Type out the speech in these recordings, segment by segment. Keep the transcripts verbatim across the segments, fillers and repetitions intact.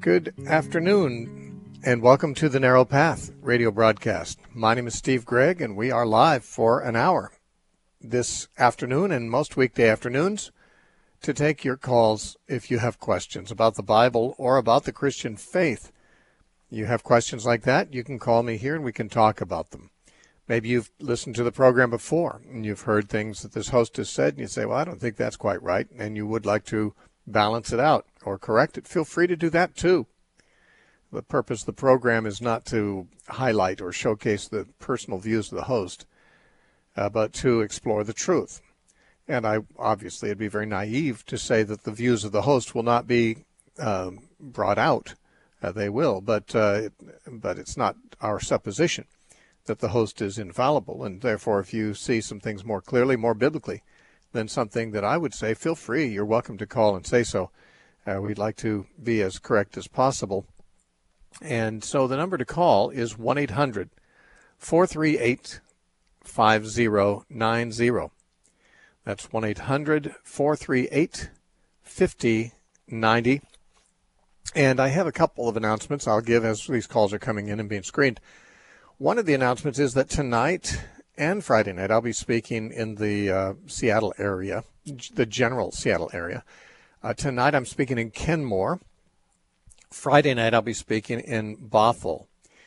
Good afternoon, and welcome to the Narrow Path radio broadcast. My name is Steve Gregg, and we are live for an hour this afternoon and most weekday afternoons to take your calls if you have questions about the Bible or about the Christian faith. You have questions like that, you can call me here and we can talk about them. Maybe you've listened to the program before and you've heard things that this host has said and you say, well, I don't think that's quite right, and you would like to balance it out or correct it. Feel free to do that too. The purpose of the program is not to highlight or showcase the personal views of the host, uh, but to explore the truth. And I obviously it'd be very naive to say that the views of the host will not be um, brought out. Uh, they will, but uh, it, but it's not our supposition that the host is infallible. And therefore, if you see some things more clearly, more biblically, than something that I would say, feel free. You're welcome to call and say so. Uh, we'd like to be as correct as possible. And so the number to call is one eight hundred four three eight five zero nine zero. That's one eight hundred four three eight five zero nine zero. And I have a couple of announcements I'll give as these calls are coming in and being screened. One of the announcements is that tonight and Friday night I'll be speaking in the uh, Seattle area, the general Seattle area. Uh, tonight I'm speaking in Kenmore. Friday night I'll be speaking in Bothell.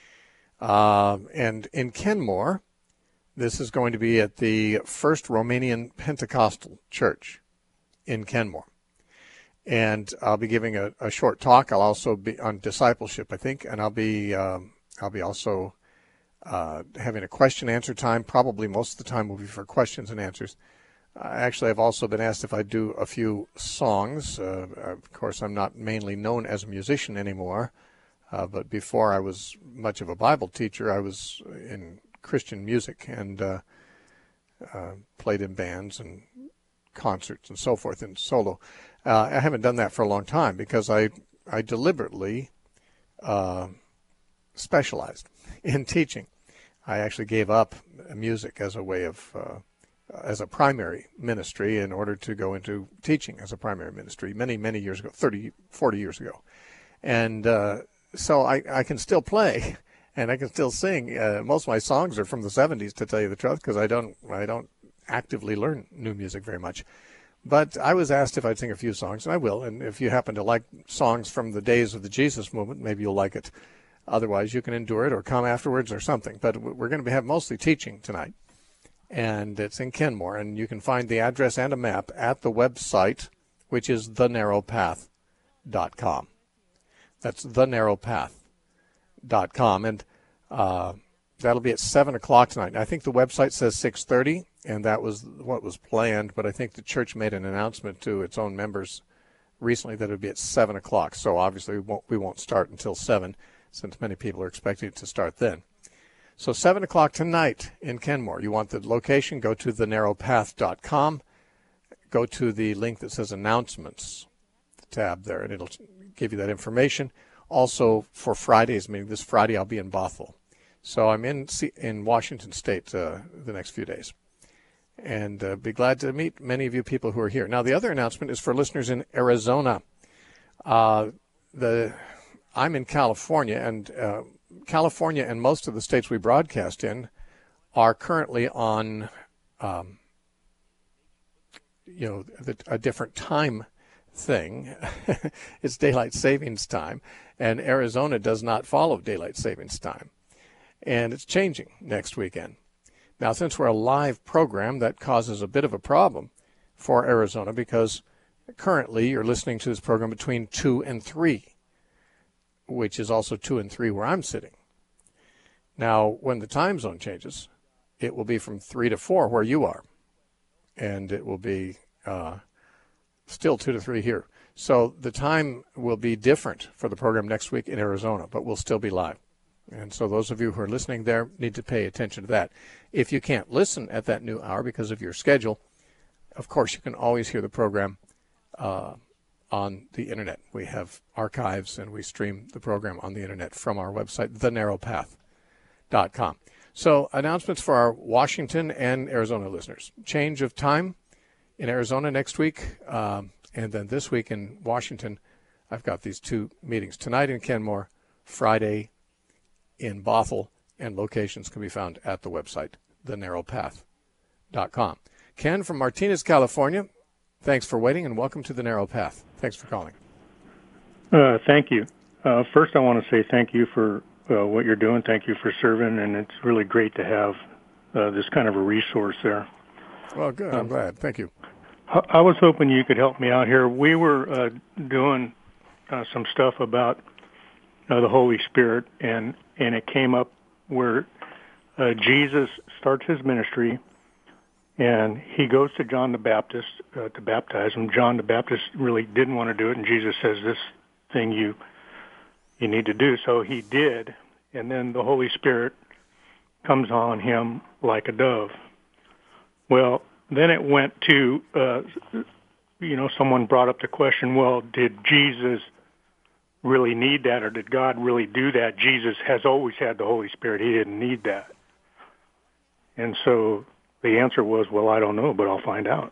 Uh, and in Kenmore, this is going to be at the First Romanian Pentecostal Church in Kenmore. And I'll be giving a, a short talk. I'll also be on discipleship, I think, and I'll be um, I'll be also uh, having a question answer time. Probably most of the time will be for questions and answers. Uh, actually, I've also been asked if I do a few songs. Uh, of course, I'm not mainly known as a musician anymore, uh, but before I was much of a Bible teacher, I was in Christian music and uh, uh, played in bands and concerts and so forth and solo. Uh, I haven't done that for a long time because I I deliberately uh, specialized in teaching. I actually gave up music as a way of uh, as a primary ministry in order to go into teaching as a primary ministry many, many years ago, thirty, forty years ago. And uh, so I, I can still play and I can still sing. Uh, most of my songs are from the seventies, to tell you the truth, because I don't, I don't actively learn new music very much. But I was asked if I'd sing a few songs, and I will. And if you happen to like songs from the days of the Jesus movement, maybe you'll like it. Otherwise, you can endure it or come afterwards or something. But we're going to have mostly teaching tonight. And it's in Kenmore, and you can find the address and a map at the website, which is the narrow path dot com. That's the narrow path dot com, and uh, that'll be at seven o'clock tonight. I think the website says six thirty, and that was what was planned, but I think the church made an announcement to its own members recently that it would be at seven o'clock, so obviously we won't, we won't start until seven, since many people are expecting it to start then. So seven o'clock tonight in Kenmore. You want the location, go to the narrow path dot com. Go to the link that says Announcements, the tab there, and it'll give you that information. Also, for Friday's meeting, this Friday I'll be in Bothell. So I'm in in Washington State uh, the next few days. And uh, be glad to meet many of you people who are here. Now, the other announcement is for listeners in Arizona. Uh, the I'm in California, and uh, California and most of the states we broadcast in are currently on, um, you know, the, a different time thing. It's daylight savings time, and Arizona does not follow daylight savings time. And it's changing next weekend. Now, since we're a live program, that causes a bit of a problem for Arizona because currently you're listening to this program between two and three. Which is also two and three where I'm sitting. Now, when the time zone changes, it will be from three to four where you are. And it will be uh, still two to three here. So the time will be different for the program next week in Arizona, but we'll still be live. And so those of you who are listening there need to pay attention to that. If you can't listen at that new hour because of your schedule, of course, you can always hear the program uh, on the internet. We have archives and we stream the program on the internet from our website, the narrow path dot com. So announcements for our Washington and Arizona listeners. Change of time in Arizona next week, um, and then this week in Washington, I've got these two meetings tonight in Kenmore, Friday in Bothell, and locations can be found at the website, the narrow path dot com. Ken from Martinez, California, thanks for waiting and welcome to The Narrow Path. Thanks for calling. Uh, thank you. Uh, first, I want to say thank you for uh, what you're doing. Thank you for serving, and it's really great to have uh, this kind of a resource there. Well, good. I'm um, glad. Thank you. I was hoping you could help me out here. We were uh, doing uh, some stuff about uh, the Holy Spirit, and, and it came up where uh, Jesus starts his ministry, and he goes to John the Baptist uh, to baptize him. John the Baptist really didn't want to do it, and Jesus says, this thing you you need to do. So he did, and then the Holy Spirit comes on him like a dove. Well, then it went to, uh, you know, someone brought up the question, well, did Jesus really need that, or did God really do that? Jesus has always had the Holy Spirit. He didn't need that. And so the answer was, well, I don't know, but I'll find out.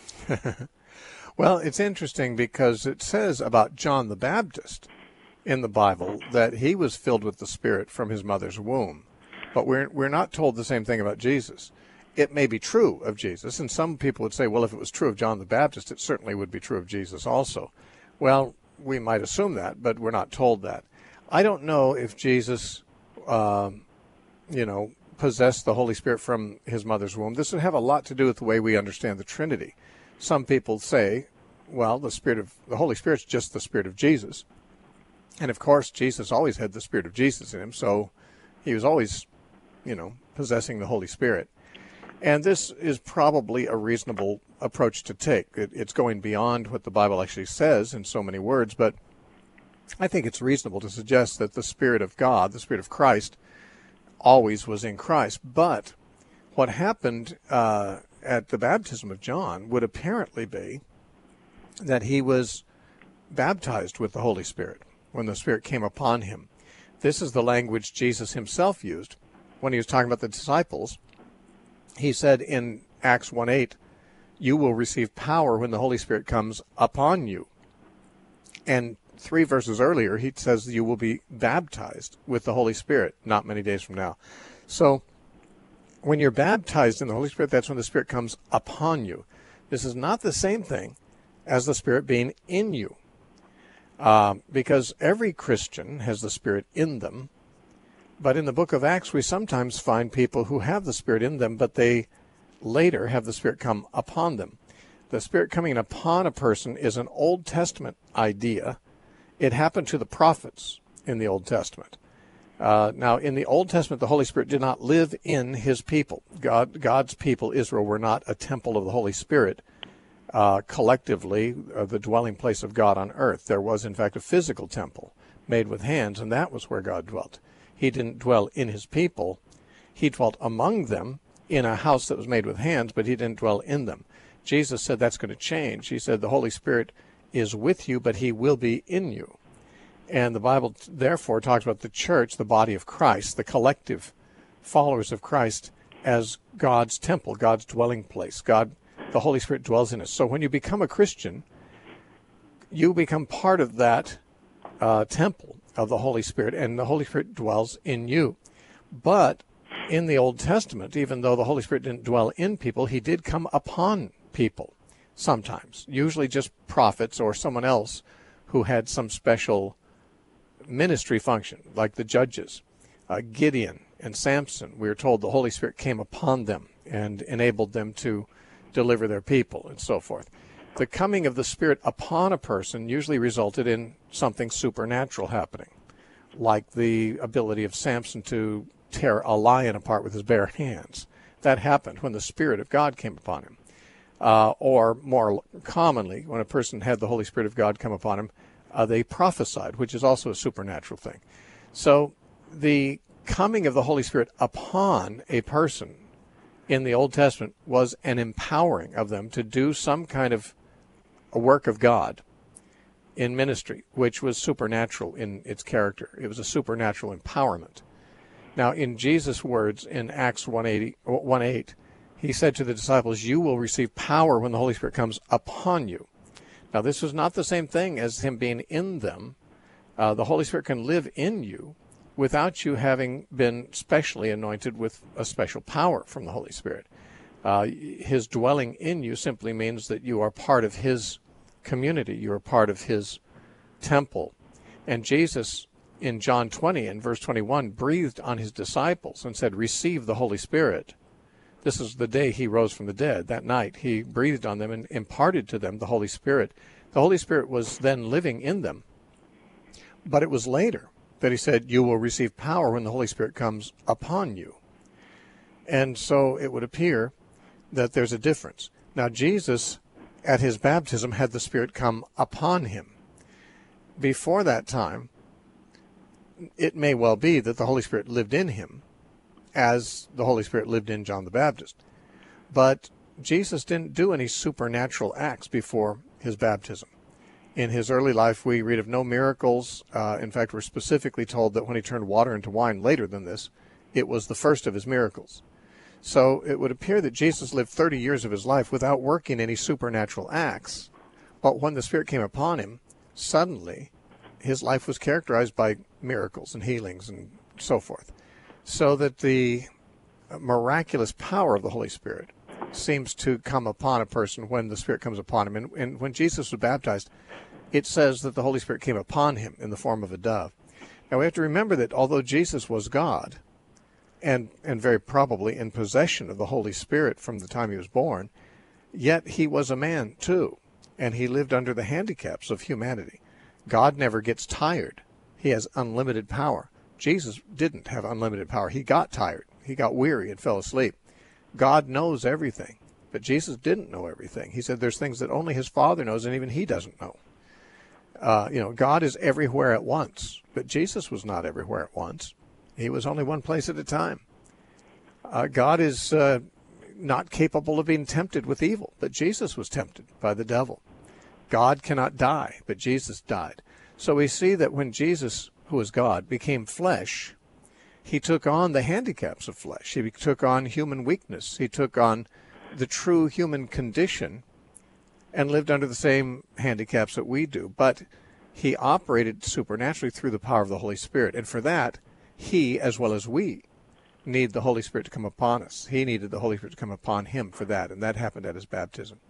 Well, it's interesting because it says about John the Baptist in the Bible that he was filled with the Spirit from his mother's womb. But we're we're not told the same thing about Jesus. It may be true of Jesus, and some people would say, well, if it was true of John the Baptist, it certainly would be true of Jesus also. Well, we might assume that, but we're not told that. I don't know if Jesus, um, you know, possessed the Holy Spirit from his mother's womb. This would have a lot to do with the way we understand the Trinity. Some people say, well, the Spirit of the Holy Spirit's just the Spirit of Jesus. And, of course, Jesus always had the Spirit of Jesus in him, so he was always, you know, possessing the Holy Spirit. And this is probably a reasonable approach to take. It, it's going beyond what the Bible actually says in so many words, but I think it's reasonable to suggest that the Spirit of God, the Spirit of Christ, always was in Christ. But what happened uh, at the baptism of John would apparently be that he was baptized with the Holy Spirit when the Spirit came upon him. This is the language Jesus himself used when he was talking about the disciples. He said in Acts one eight, you will receive power when the Holy Spirit comes upon you. And three verses earlier, he says you will be baptized with the Holy Spirit not many days from now. So when you're baptized in the Holy Spirit, that's when the Spirit comes upon you. This is not the same thing as the Spirit being in you. Um, because every Christian has the Spirit in them. But in the book of Acts, we sometimes find people who have the Spirit in them, but they later have the Spirit come upon them. The Spirit coming upon a person is an Old Testament idea. It happened to the prophets in the Old Testament. Uh, now, in the Old Testament, the Holy Spirit did not live in his people. God, God's people, Israel, were not a temple of the Holy Spirit. Uh, collectively, uh, the dwelling place of God on earth. There was, in fact, a physical temple made with hands, and that was where God dwelt. He didn't dwell in his people. He dwelt among them in a house that was made with hands, but he didn't dwell in them. Jesus said that's going to change. He said the Holy Spirit is with you, but he will be in you. And the Bible, therefore, talks about the church, the body of Christ, the collective followers of Christ, as God's temple, God's dwelling place. God, the Holy Spirit dwells in us. So when you become a Christian, you become part of that uh, temple of the Holy Spirit, and the Holy Spirit dwells in you. But in the Old Testament, even though the Holy Spirit didn't dwell in people, he did come upon people sometimes, usually just prophets or someone else who had some special ministry function, like the judges. Uh, Gideon and Samson, we are told the Holy Spirit came upon them and enabled them to deliver their people and so forth. The coming of the Spirit upon a person usually resulted in something supernatural happening, like the ability of Samson to tear a lion apart with his bare hands. That happened when the Spirit of God came upon him. Uh, or more commonly, when a person had the Holy Spirit of God come upon him, uh, they prophesied, which is also a supernatural thing. So the coming of the Holy Spirit upon a person in the Old Testament was an empowering of them to do some kind of a work of God in ministry, which was supernatural in its character. It was a supernatural empowerment. Now, in Jesus' words in Acts one eight, he said to the disciples, you will receive power when the Holy Spirit comes upon you. Now, this was not the same thing as him being in them. Uh, the Holy Spirit can live in you without you having been specially anointed with a special power from the Holy Spirit. Uh, his dwelling in you simply means that you are part of his community. You are part of his temple. And Jesus, in John twenty and verse twenty-one, breathed on his disciples and said, "Receive the Holy Spirit." This is the day he rose from the dead. That night he breathed on them and imparted to them the Holy Spirit. The Holy Spirit was then living in them. But it was later that he said, "You will receive power when the Holy Spirit comes upon you." And so it would appear that there's a difference. Now, Jesus, at his baptism, had the Spirit come upon him. Before that time, it may well be that the Holy Spirit lived in him as the Holy Spirit lived in John the Baptist. But Jesus didn't do any supernatural acts before his baptism. In his early life, we read of no miracles. Uh, in fact, we're specifically told that when he turned water into wine later than this, it was the first of his miracles. So it would appear that Jesus lived thirty years of his life without working any supernatural acts. But when the Spirit came upon him, suddenly his life was characterized by miracles and healings and so forth. So that the miraculous power of the Holy Spirit seems to come upon a person when the Spirit comes upon him. And, and when Jesus was baptized, it says that the Holy Spirit came upon him in the form of a dove. Now we have to remember that although Jesus was God, and and very probably in possession of the Holy Spirit from the time he was born, yet he was a man too, and he lived under the handicaps of humanity. God never gets tired. He has unlimited power. Jesus didn't have unlimited power. He got tired. He got weary and fell asleep. God knows everything, but Jesus didn't know everything. He said there's things that only his Father knows, and even he doesn't know. Uh, you know, God is everywhere at once, but Jesus was not everywhere at once. He was only one place at a time. Uh, God is uh, not capable of being tempted with evil, but Jesus was tempted by the devil. God cannot die, but Jesus died. So we see that when Jesus, who is God, became flesh, he took on the handicaps of flesh. He took on human weakness. He took on the true human condition and lived under the same handicaps that we do. But he operated supernaturally through the power of the Holy Spirit. And for that, he, as well as we, need the Holy Spirit to come upon us. He needed the Holy Spirit to come upon him for that, and that happened at his baptism.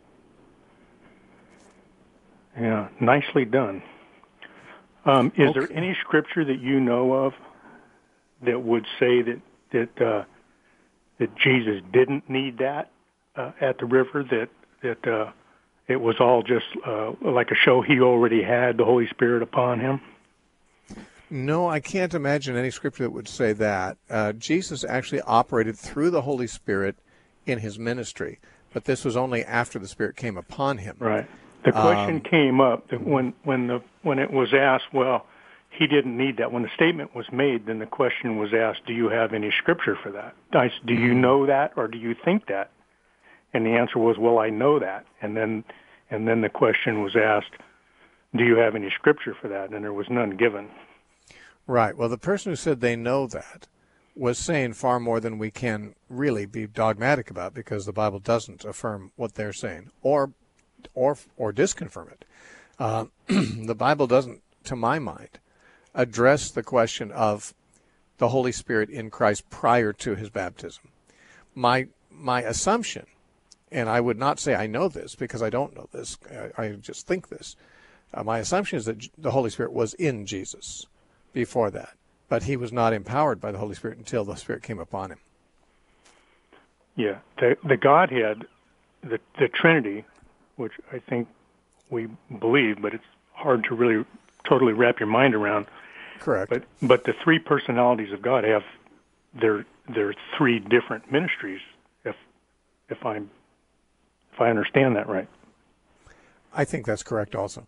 Yeah, nicely done. Um, is Okay. there any scripture that you know of that would say that that uh, that Jesus didn't need that uh, at the river? That that uh, it was all just uh, like a show. He already had the Holy Spirit upon him. No, I can't imagine any scripture that would say that. Uh, Jesus actually operated through the Holy Spirit in his ministry, but this was only after the Spirit came upon him. Right. The question Um, came up that when when the when it was asked, well, he didn't need that. When the statement was made, then the question was asked, do you have any scripture for that? I said, do you know that, or do you think that? And the answer was, well, I know that. And then and then the question was asked, do you have any scripture for that? And there was none given. Right. Well, the person who said they know that was saying far more than we can really be dogmatic about, because the Bible doesn't affirm what they're saying or or or disconfirm it. Uh, the Bible doesn't, to my mind, address the question of the Holy Spirit in Christ prior to his baptism. My my assumption, and I would not say I know this because I don't know this, I, I just think this, uh, my assumption is that the Holy Spirit was in Jesus before that, but he was not empowered by the Holy Spirit until the Spirit came upon him. Yeah, the, the Godhead, the the Trinity, which I think we believe, but it's hard to really totally wrap your mind around. Correct. But but the three personalities of God have their their three different ministries. If if I'm if I understand that right. I think that's correct also.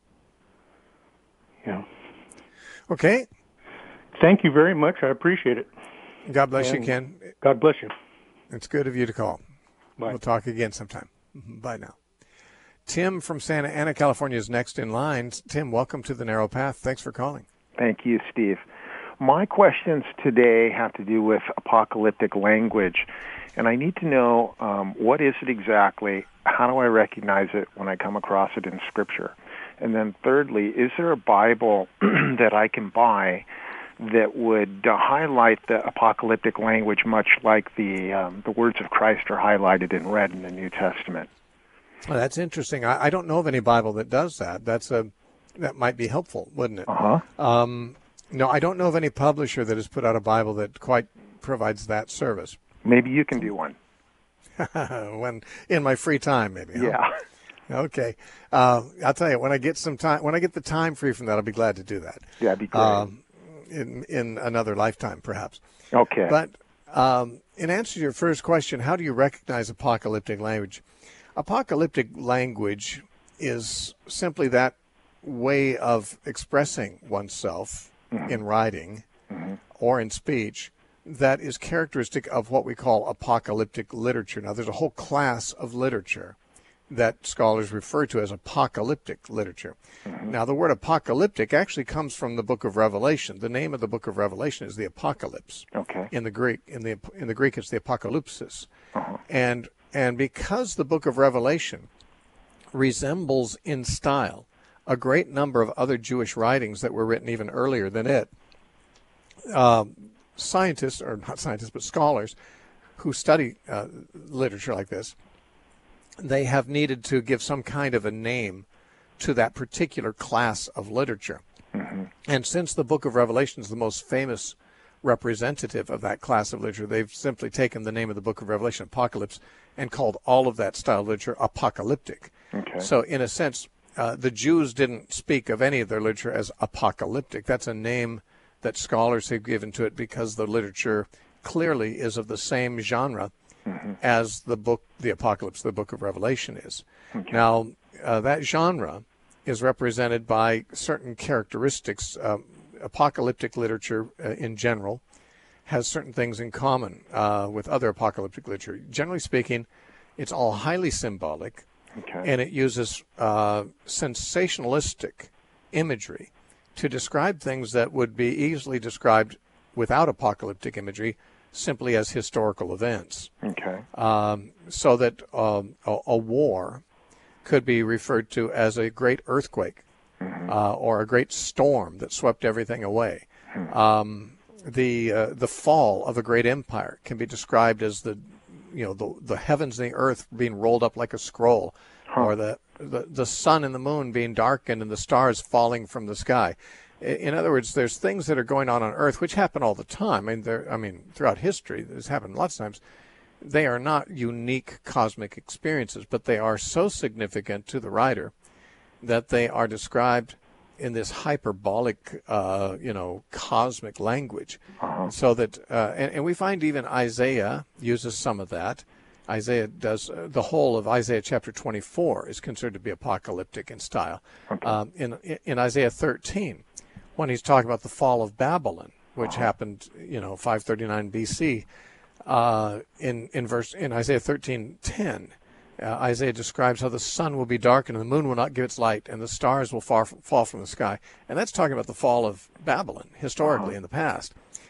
Yeah. Okay. Thank you very much. I appreciate it. God bless And you, Ken. God bless you. It's good of you to call. Bye. We'll talk again sometime. Bye now. Tim from Santa Ana, California is next in line. Tim, welcome to the Narrow Path. Thanks for calling. Thank you, Steve. My questions today have to do with apocalyptic language, and I need to know um, what is it exactly, how do I recognize it when I come across it in Scripture? And then thirdly, is there a Bible that I can buy that would uh, highlight the apocalyptic language much like the um, the words of Christ are highlighted in red in the New Testament? Well, that's interesting. I, I don't know of any Bible that does that. That's a that might be helpful, wouldn't it? Uh-huh. Um, no, I don't know of any publisher that has put out a Bible that quite provides that service. Maybe you can do one. When in my free time, maybe. Huh? Yeah. Okay. Uh, I'll tell you, when I get some time, when I get the time free from that, I'll be glad to do that. Yeah, that'd be great. Um, in in another lifetime, perhaps. Okay. But um, in answer to your first question, how do you recognize apocalyptic language? Apocalyptic language is simply that way of expressing oneself mm-hmm. in writing mm-hmm. or in speech that is characteristic of what we call apocalyptic literature. Now, there's a whole class of literature that scholars refer to as apocalyptic literature. Mm-hmm. Now, the word apocalyptic actually comes from the book of Revelation. The name of the book of Revelation is the Apocalypse. Okay. In the Greek, in the in the Greek, it's the Apocalypsis. Uh-huh. And and because the book of Revelation resembles in style a great number of other Jewish writings that were written even earlier than it, uh, scientists, or not scientists, but scholars who study uh, literature like this, they have needed to give some kind of a name to that particular class of literature. Mm-hmm. And since the book of Revelation is the most famous representative of that class of literature, they've simply taken the name of the book of Revelation, Apocalypse, and called all of that style of literature apocalyptic. Okay. So in a sense, uh, the Jews didn't speak of any of their literature as apocalyptic. That's a name that scholars have given to it because the literature clearly is of the same genre mm-hmm. as the book, the Apocalypse, the book of Revelation is. Okay. Now, uh, that genre is represented by certain characteristics. Um, apocalyptic literature uh, in general has certain things in common uh, with other apocalyptic literature. Generally speaking, it's all highly symbolic, okay. and it uses uh, sensationalistic imagery to describe things that would be easily described without apocalyptic imagery simply as historical events. Okay. Um, so that um, a, a war could be referred to as a great earthquake mm-hmm. uh, or a great storm that swept everything away. Mm-hmm. Um, the uh, the fall of a great empire can be described as the you know the the heavens and the earth being rolled up like a scroll, huh. or the, the the sun and the moon being darkened and the stars falling from the sky. In other words, there's things that are going on on Earth which happen all the time. I mean, there, I mean, throughout history, this happened lots of times. They are not unique cosmic experiences, but they are so significant to the writer that they are described in this hyperbolic, uh, you know, cosmic language. Uh-huh. So that, uh, and, and we find even Isaiah uses some of that. Isaiah does, uh, the whole of Isaiah chapter twenty-four is considered to be apocalyptic in style. Okay. Um, in, in Isaiah thirteen, when he's talking about the fall of Babylon, which uh-huh. happened, you know, five thirty-nine B C, uh, in in verse in Isaiah thirteen ten, uh, Isaiah describes how the sun will be darkened and the moon will not give its light, and the stars will fall fall from the sky, and that's talking about the fall of Babylon historically uh-huh. in the past.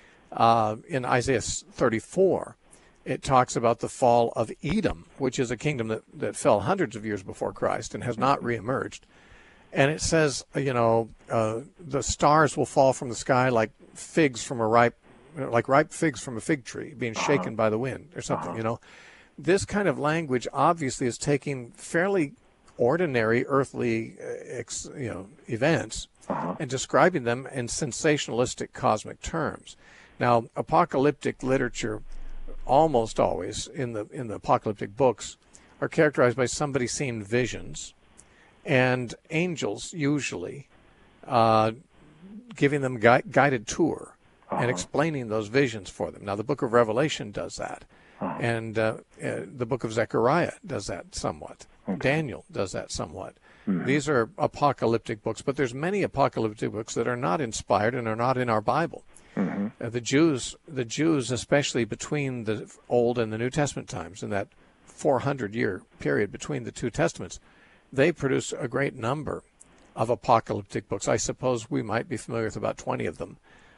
Uh, in Isaiah thirty-four, it talks about the fall of Edom, which is a kingdom that that fell hundreds of years before Christ and has not reemerged. And it says, you know, uh, the stars will fall from the sky like figs from a ripe, like ripe figs from a fig tree being shaken uh-huh. by the wind or something, uh-huh. you know. This kind of language obviously is taking fairly ordinary earthly, uh, ex, you know, events uh-huh. and describing them in sensationalistic cosmic terms. Now, apocalyptic literature almost always in the in the apocalyptic books are characterized by somebody seeing visions, and angels usually uh, giving them gui- guided tour uh-huh. and explaining those visions for them. Now, the book of Revelation does that, uh-huh. and uh, uh, the book of Zechariah does that somewhat. Okay. Daniel does that somewhat. Mm-hmm. These are apocalyptic books, but there's many apocalyptic books that are not inspired and are not in our Bible. Mm-hmm. Uh, the Jews, the Jews, especially between the Old and the New Testament times, in that four hundred year period between the two testaments, they produce a great number of apocalyptic books. I suppose we might be familiar with about twenty of them.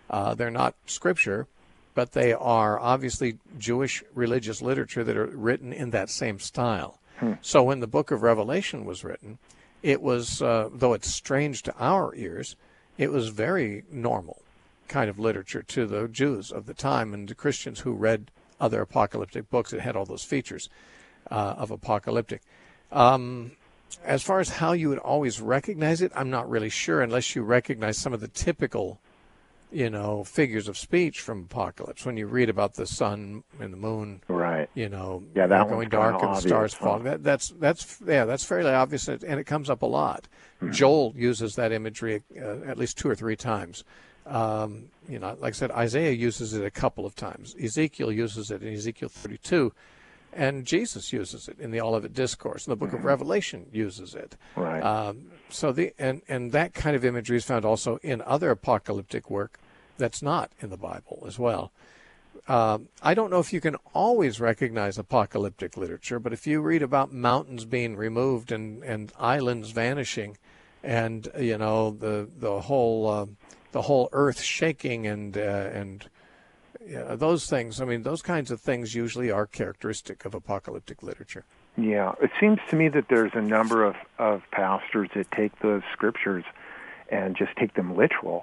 Uh, they're not scripture, but they are obviously Jewish religious literature that are written in that same style. Hmm. So when the book of Revelation was written, it was, uh, though it's strange to our ears, it was very normal kind of literature to the Jews of the time and the Christians who read other apocalyptic books that had all those features uh, of apocalyptic. Um, as far as how you would always recognize it, I'm not really sure unless you recognize some of the typical, you know, figures of speech from Apocalypse. When you read about the sun and the moon, right? You know, yeah, that going dark and the stars huh? falling. That, that's that's yeah, that's fairly obvious, and it comes up a lot. Mm-hmm. Joel uses that imagery uh, at least two or three times. Um, you know, like I said, Isaiah uses it a couple of times. Ezekiel uses it in Ezekiel thirty-two, and Jesus uses it in the Olivet Discourse. And the Book mm-hmm. of Revelation uses it. Right. Um, so the and and that kind of imagery is found also in other apocalyptic work that's not in the Bible as well. Um, I don't know if you can always recognize apocalyptic literature, but if you read about mountains being removed and, and islands vanishing, and you know the the whole uh, the whole earth shaking and uh, and yeah, those things. I mean, those kinds of things usually are characteristic of apocalyptic literature. Yeah, it seems to me that there's a number of, of pastors that take those scriptures and just take them literal.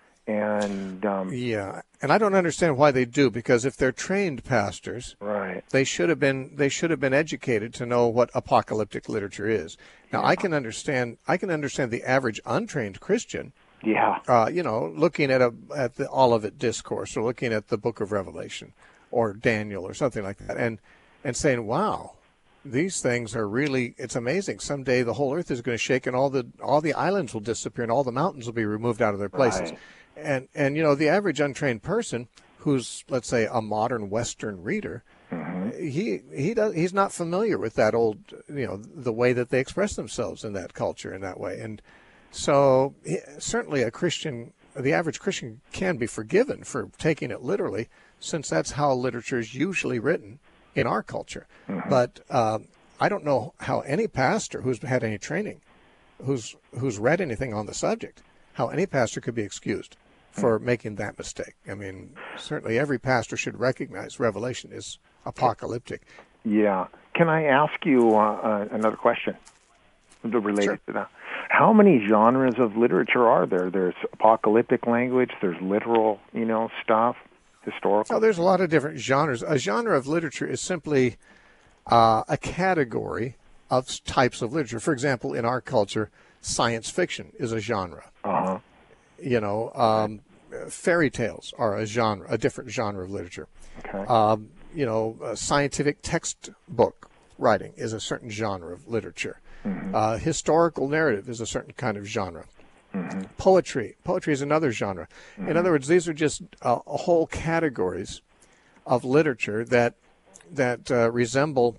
And um, yeah, and I don't understand why they do, because if they're trained pastors, right, they should have been they should have been educated to know what apocalyptic literature is. Now, yeah. I can understand I can understand the average untrained Christian. Yeah. Uh, you know, looking at a at the Olivet Discourse or looking at the Book of Revelation or Daniel or something like that, and and saying, "Wow, these things are really it's amazing. Someday the whole earth is going to shake and all the all the islands will disappear and all the mountains will be removed out of their places." Right. And and you know, the average untrained person who's, let's say, a modern Western reader, mm-hmm. he he does he's not familiar with that old, you know, the way that they express themselves in that culture in that way. And so certainly a Christian, the average Christian, can be forgiven for taking it literally, since that's how literature is usually written in our culture. Mm-hmm. But um, I don't know how any pastor who's had any training, who's who's read anything on the subject, how any pastor could be excused for making that mistake. I mean, certainly every pastor should recognize Revelation is apocalyptic. Yeah. Can I ask you uh, uh, another question related sure. to that? How many genres of literature are there? There's apocalyptic language, there's literal, you know, stuff, historical. So there's a lot of different genres. A genre of literature is simply uh, a category of types of literature. For example, in our culture, science fiction is a genre. Uh-huh. You know, um, fairy tales are a genre, a different genre of literature. Okay. Um, you know, uh, scientific textbook writing is a certain genre of literature. Mm-hmm. Uh, historical narrative is a certain kind of genre. Mm-hmm. Poetry, poetry is another genre. Mm-hmm. In other words, these are just uh, whole categories of literature that that uh, resemble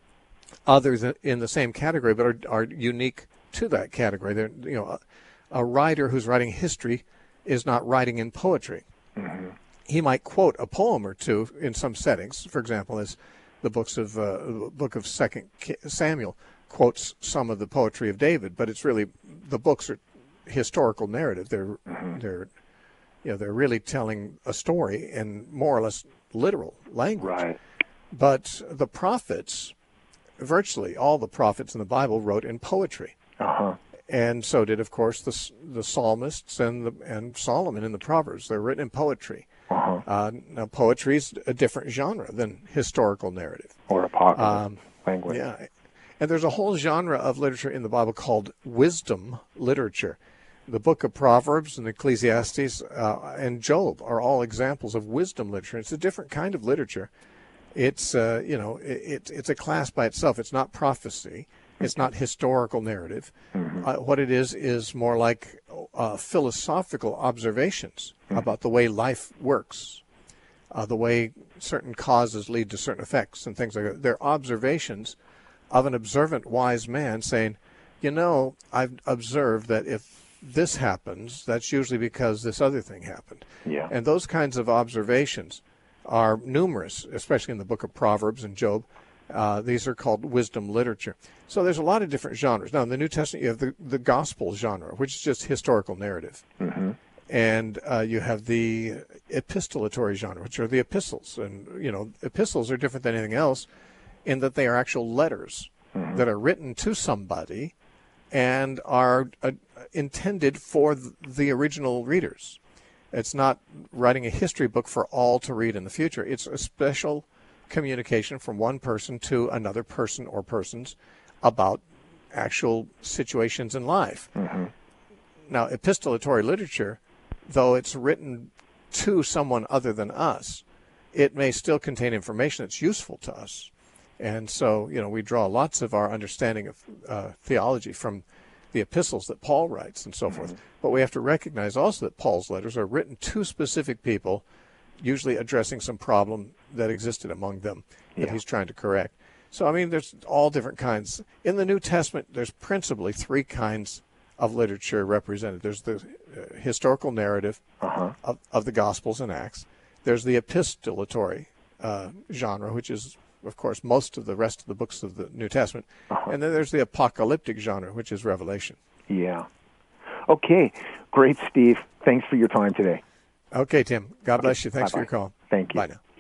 others in the same category, but are, are unique to that category. They're, you know, a, a writer who's writing history is not writing in poetry. Mm-hmm. He might quote a poem or two in some settings. For example, as the books of uh, the book of Second Samuel quotes some of the poetry of David, but it's really the books are historical narrative. They're mm-hmm. they're you know they're really telling a story in more or less literal language. Right. But the prophets, virtually all the prophets in the Bible, wrote in poetry. Uh-huh. And so did, of course, the the psalmists and the and Solomon in the Proverbs. They're written in poetry. Uh-huh. Uh, now, poetry is a different genre than historical narrative or apocalyptic um, language. Yeah, and there's a whole genre of literature in the Bible called wisdom literature. The Book of Proverbs and Ecclesiastes uh, and Job are all examples of wisdom literature. It's a different kind of literature. It's uh, you know it, it's a class by itself. It's not prophecy. It's not historical narrative. Mm-hmm. Uh, what it is is more like uh, philosophical observations mm-hmm. about the way life works, uh, the way certain causes lead to certain effects and things like that. They're observations of an observant, wise man saying, you know, I've observed that if this happens, that's usually because this other thing happened. Yeah. And those kinds of observations are numerous, especially in the book of Proverbs and Job. Uh, these are called wisdom literature. So there's a lot of different genres. Now, in the New Testament, you have the, the gospel genre, which is just historical narrative. Mm-hmm. and uh, you have the epistolatory genre, which are the epistles. And, you know, epistles are different than anything else in that they are actual letters mm-hmm. that are written to somebody and are uh, intended for the original readers. It's not writing a history book for all to read in the future. It's a special communication from one person to another person or persons about actual situations in life. Mm-hmm. Now, epistolatory literature, though it's written to someone other than us, it may still contain information that's useful to us. And so, you know, we draw lots of our understanding of uh, theology from the epistles that Paul writes and so mm-hmm. forth. But we have to recognize also that Paul's letters are written to specific people, usually addressing some problem that existed among them that yeah. he's trying to correct. So, I mean, there's all different kinds. In the New Testament, there's principally three kinds of literature represented. There's the uh, historical narrative uh-huh. of, of the Gospels and Acts. There's the epistolatory uh, genre, which is, of course, most of the rest of the books of the New Testament. Uh-huh. And then there's the apocalyptic genre, which is Revelation. Yeah. Okay. Great, Steve. Thanks for your time today. Okay, Tim. God okay. bless you. Thanks Bye-bye. for your call. Thank you. Bye now.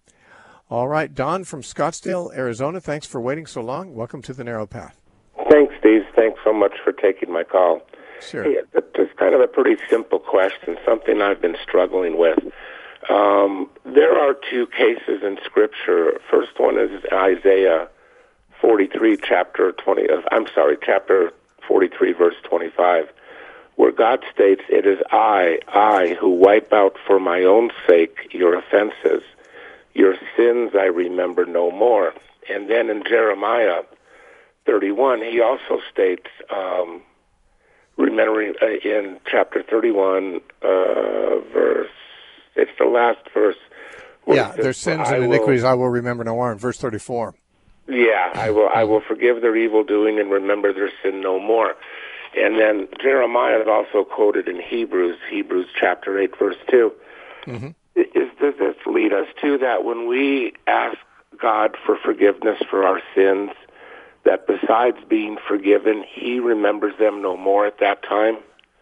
All right, Don from Scottsdale, Arizona. Thanks for waiting so long. Welcome to the Narrow Path. Thanks, Steve. Thanks so much for taking my call. Sure. Hey, it's kind of a pretty simple question, something I've been struggling with. Um, there are two cases in Scripture. First one is Isaiah forty-three, chapter twenty. I'm sorry, chapter forty-three, verse twenty-five, where God states, "It is I, I, who wipe out for my own sake your offenses. Your sins I remember no more." And then in Jeremiah thirty-one, he also states, um, remembering uh, in chapter thirty-one, uh, verse, it's the last verse. Yeah, their sins and iniquities I will remember no more, in verse thirty-four. Yeah, I will I will forgive their evil doing and remember their sin no more. And then Jeremiah is also quoted in Hebrews, Hebrews chapter eight, verse two. Mm-hmm. Is, does this lead us to that when we ask God for forgiveness for our sins, that besides being forgiven, he remembers them no more at that time?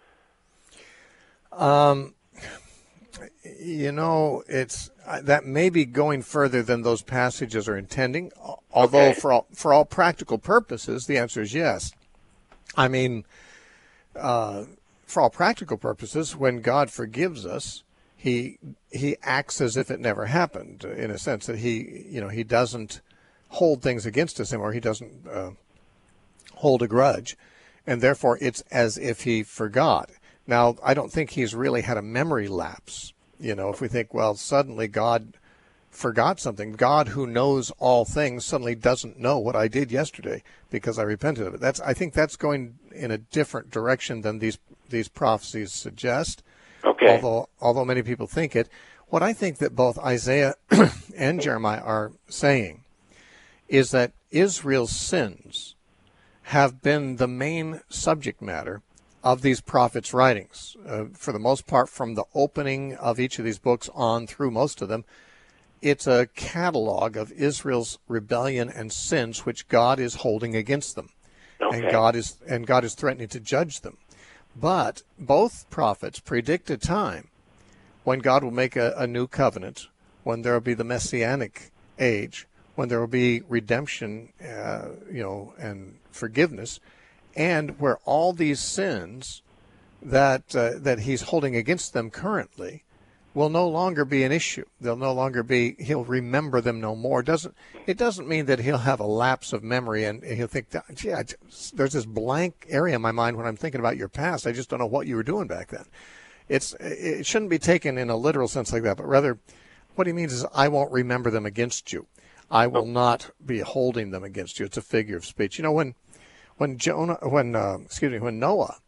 Um, you know, it's that may be going further than those passages are intending, although okay. for all, for all practical purposes, the answer is yes. I mean, uh, for all practical purposes, when God forgives us, he he acts as if it never happened, in a sense that he, you know, he doesn't hold things against us anymore. He doesn't uh, hold a grudge, and therefore it's as if he forgot. Now, I don't think he's really had a memory lapse. You know, if we think, well, suddenly God forgot something, God who knows all things suddenly doesn't know what I did yesterday because I repented of it. That's I think that's going in a different direction than these these prophecies suggest. Okay. Although although many people think it, what I think that both Isaiah and Jeremiah are saying is that Israel's sins have been the main subject matter of these prophets' writings. Uh, for the most part, from the opening of each of these books on through most of them, it's a catalog of Israel's rebellion and sins which God is holding against them. Okay. And God is and God is threatening to judge them. But both prophets predict a time when God will make a, a new covenant, when there will be the Messianic age, when there will be redemption, uh, you know, and forgiveness, and where all these sins that uh, that he's holding against them currently will no longer be an issue. They'll no longer be, he'll remember them no more. Doesn't It doesn't mean that he'll have a lapse of memory and he'll think, gee, I just, there's this blank area in my mind when I'm thinking about your past. I just don't know what you were doing back then. It's It shouldn't be taken in a literal sense like that, but rather what he means is I won't remember them against you. I will not be holding them against you. It's a figure of speech. You know, when when Jonah, when uh, excuse me, when Noah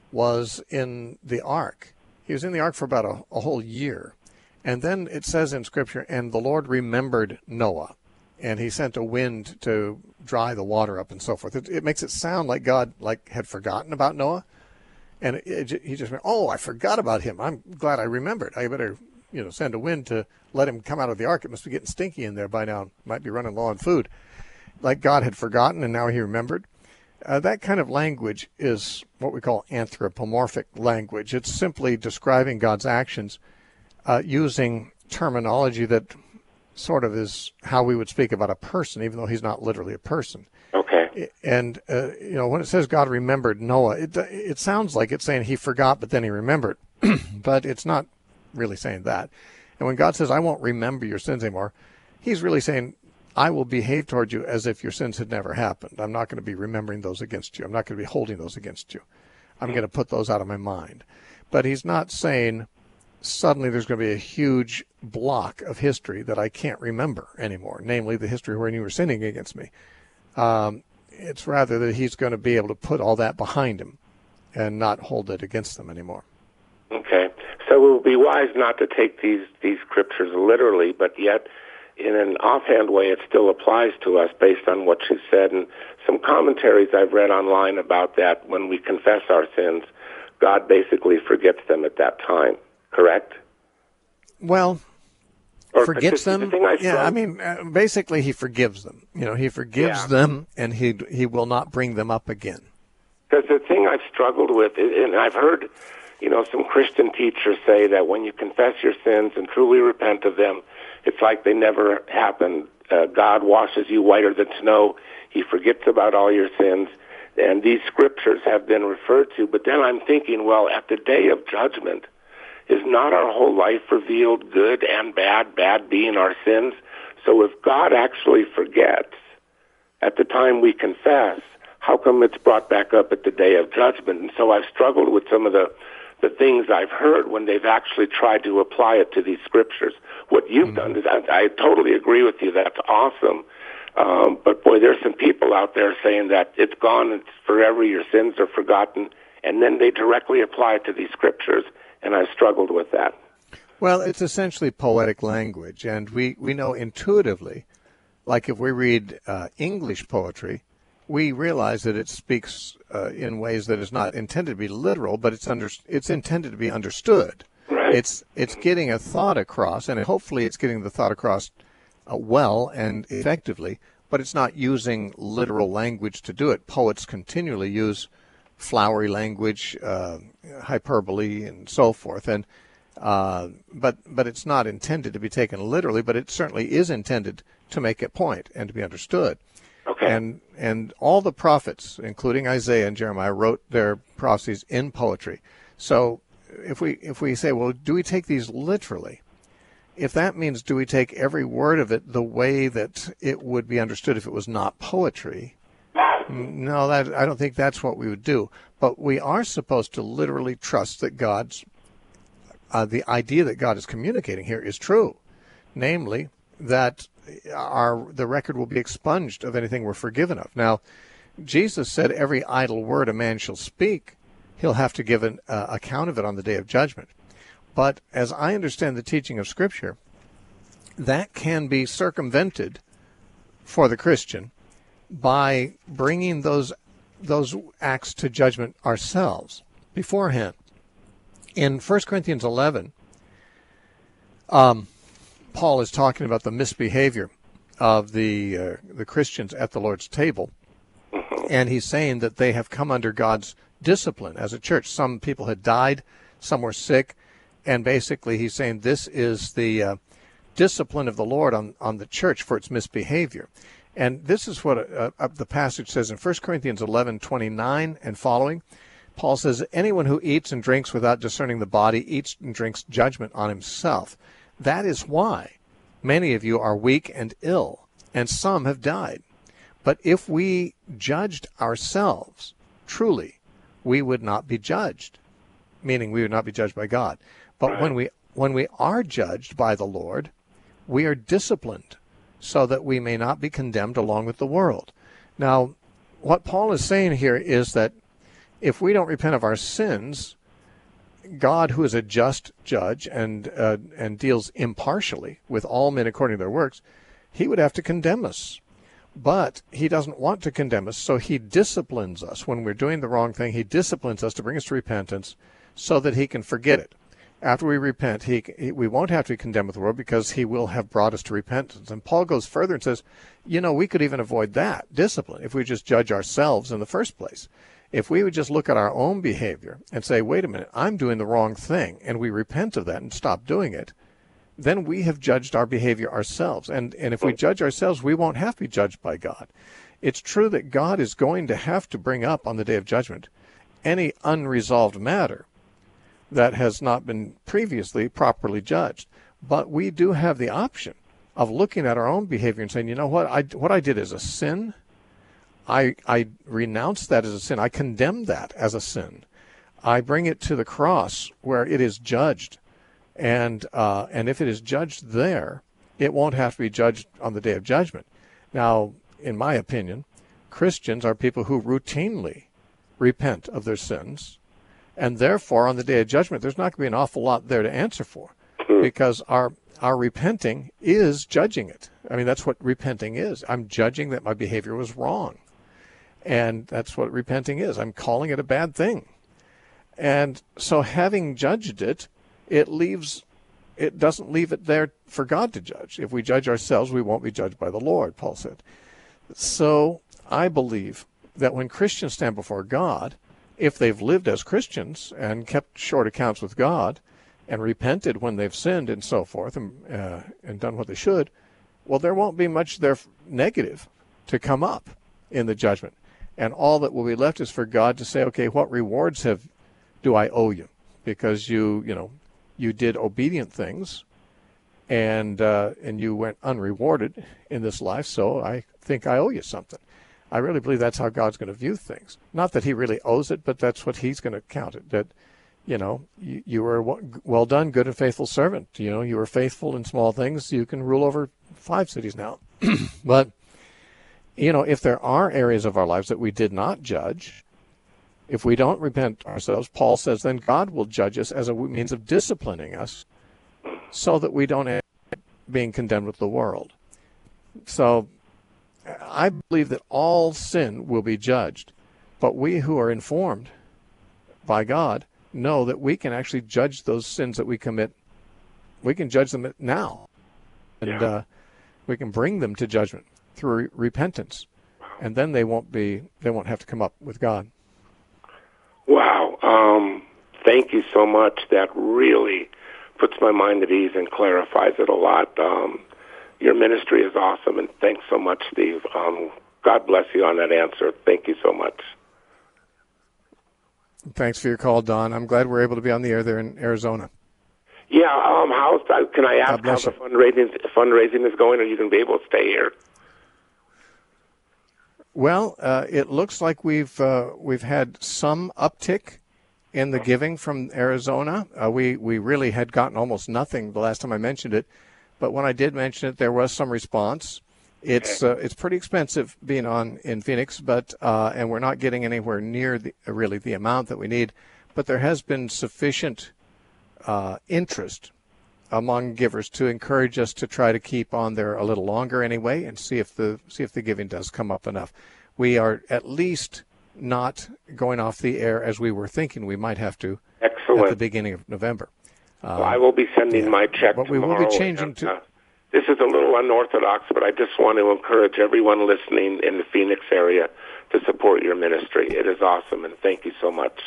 was in the ark, he was in the ark for about a, a whole year. And then it says in Scripture, and the Lord remembered Noah, and he sent a wind to dry the water up and so forth. It, it makes it sound like God like had forgotten about Noah. And it, it, he just went, oh, I forgot about him. I'm glad I remembered. I better, you know, send a wind to let him come out of the ark. It must be getting stinky in there by now. Might be running low on food. Like God had forgotten, and now he remembered. Uh, that kind of language is what we call anthropomorphic language. It's simply describing God's actions uh, using terminology that sort of is how we would speak about a person, even though he's not literally a person. Okay. And, uh, you know, when it says God remembered Noah, it, it sounds like it's saying he forgot, but then he remembered. But it's not really saying that. And when God says, I won't remember your sins anymore, he's really saying, I will behave toward you as if your sins had never happened. I'm not going to be remembering those against you. I'm not going to be holding those against you. I'm going to put those out of my mind. But he's not saying suddenly there's going to be a huge block of history that I can't remember anymore, namely the history when you were sinning against me. Um, it's rather that he's going to be able to put all that behind him and not hold it against them anymore. Okay. So it would be wise not to take these, these scriptures literally, but yet in an offhand way it still applies to us based on what you said. And some commentaries I've read online about that, when we confess our sins, God basically forgets them at that time, correct? Well, or forgets the, them? The I yeah, I mean, uh, basically he forgives them. You know, he forgives yeah. them, and he he will not bring them up again. Because the thing I've struggled with, and I've heard, you know, some Christian teachers say that when you confess your sins and truly repent of them, it's like they never happened. Uh, God washes you whiter than snow. He forgets about all your sins. And these scriptures have been referred to. But then I'm thinking, well, at the day of judgment, is not our whole life revealed, good and bad, bad being our sins? So if God actually forgets at the time we confess, how come it's brought back up at the day of judgment? And so I've struggled with some of the the things I've heard when they've actually tried to apply it to these scriptures. What you've mm-hmm. done is, I, I totally agree with you. That's awesome. Um, but boy, there's some people out there saying that it's gone, it's forever, your sins are forgotten, and then they directly apply it to these scriptures, and I've struggled with that. Well, it's essentially poetic language, and we, we know intuitively, like if we read uh, English poetry, we realize that it speaks uh, in ways that is not intended to be literal, but it's under, it's intended to be understood. Right. It's it's getting a thought across, and hopefully it's getting the thought across uh, well and effectively, but it's not using literal language to do it. Poets continually use flowery language, uh, hyperbole, and so forth, and uh, but but it's not intended to be taken literally, but it certainly is intended to make a point and to be understood. Okay. And and all the prophets, including Isaiah and Jeremiah, wrote their prophecies in poetry. So if we if we say, well, do we take these literally? If that means do we take every word of it the way that it would be understood if it was not poetry? No, that I don't think that's what we would do. But we are supposed to literally trust that God's uh, the idea that God is communicating here is true, namely that our the record will be expunged of anything we're forgiven of. Now, Jesus said every idle word a man shall speak, he'll have to give an uh, account of it on the day of judgment. But as I understand the teaching of Scripture, that can be circumvented for the Christian by bringing those those acts to judgment ourselves beforehand. In First Corinthians eleven, um, Paul is talking about the misbehavior of the uh, the Christians at the Lord's table, and he's saying that they have come under God's discipline as a church. Some people had died, some were sick, and basically he's saying this is the uh, discipline of the Lord on, on the church for its misbehavior. And this is what uh, uh, the passage says in First Corinthians eleven twenty-nine and following. Paul says, anyone who eats and drinks without discerning the body eats and drinks judgment on himself. That is why many of you are weak and ill, and some have died. But if we judged ourselves, truly, we would not be judged, meaning we would not be judged by God. But right. when we when we are judged by the Lord, we are disciplined so that we may not be condemned along with the world. Now, what Paul is saying here is that if we don't repent of our sins, God, who is a just judge and uh, and deals impartially with all men according to their works, he would have to condemn us. But he doesn't want to condemn us, so he disciplines us. When we're doing the wrong thing, he disciplines us to bring us to repentance so that he can forget it. After we repent, he, he we won't have to be condemned with the world because he will have brought us to repentance. And Paul goes further and says, you know, we could even avoid that discipline if we just judge ourselves in the first place. If we would just look at our own behavior and say, wait a minute, I'm doing the wrong thing, and we repent of that and stop doing it, then we have judged our behavior ourselves. And, and if we judge ourselves, we won't have to be judged by God. It's true that God is going to have to bring up on the day of judgment any unresolved matter that has not been previously properly judged. But we do have the option of looking at our own behavior and saying, you know what, I, what I did is a sin. I, I renounce that as a sin. I condemn that as a sin. I bring it to the cross where it is judged. And, uh, and if it is judged there, it won't have to be judged on the day of judgment. Now, in my opinion, Christians are people who routinely repent of their sins. And therefore, on the day of judgment, there's not going to be an awful lot there to answer for, because our our repenting is judging it. I mean, that's what repenting is. I'm judging that my behavior was wrong. And that's what repenting is. I'm calling it a bad thing. And so having judged it, it leaves, it doesn't leave it there for God to judge. If we judge ourselves, we won't be judged by the Lord, Paul said. So I believe that when Christians stand before God, if they've lived as Christians and kept short accounts with God and repented when they've sinned and so forth and, uh, and done what they should, well, there won't be much there negative to come up in the judgment. And all that will be left is for God to say, okay, what rewards have do I owe you? Because you, you know, you did obedient things and uh, and you went unrewarded in this life, so I think I owe you something. I really believe that's how God's going to view things. Not that he really owes it, but that's what he's going to count it. That, you know, you, you were well done, good and faithful servant. You know, you were faithful in small things. You can rule over five cities now. But, you know, if there are areas of our lives that we did not judge, if we don't repent ourselves, Paul says, then God will judge us as a means of disciplining us so that we don't end up being condemned with the world. So I believe that all sin will be judged, but we who are informed by God know that we can actually judge those sins that we commit. We can judge them now, and yeah. uh, we can bring them to judgment through re- repentance, and then they won't be. They won't have to come up with God. Wow! Um, thank you so much. That really puts my mind at ease and clarifies it a lot. Um, Your ministry is awesome, and thanks so much, Steve. Um, God bless you on that answer. Thank you so much. Thanks for your call, Don. I'm glad we're able to be on the air there in Arizona. Yeah, um, how's that? Can I ask how the fundraising, fundraising is going? Are you going to be able to stay here? Well, uh, it looks like we've uh, we've had some uptick in the giving from Arizona. Uh, we, we really had gotten almost nothing the last time I mentioned it. But when I did mention it, there was some response. It's uh, it's pretty expensive being on in Phoenix, but uh, and we're not getting anywhere near the, really the amount that we need. But there has been sufficient uh, interest among givers to encourage us to try to keep on there a little longer anyway, and see if the see if the giving does come up enough. We are at least not going off the air as we were thinking we might have to Excellent. At the beginning of November. Well, I will be sending yeah. my check but we tomorrow. will be changing and, to. Uh, this is a little unorthodox, but I just want to encourage everyone listening in the Phoenix area to support your ministry. It is awesome, and thank you so much.